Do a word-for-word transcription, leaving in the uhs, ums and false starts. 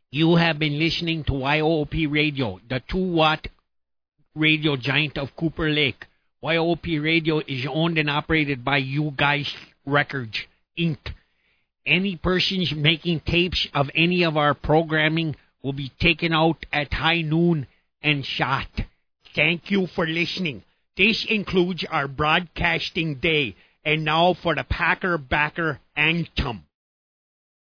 You have been listening to Y O O P Radio, the two-watt radio giant of Cooper Lake. Y O O P Radio is owned and operated by You Guys Records, Incorporated. Any persons making tapes of any of our programming will be taken out at high noon and shot. Thank you for listening. This includes our broadcasting day. And now for the Packer Backer Anthem.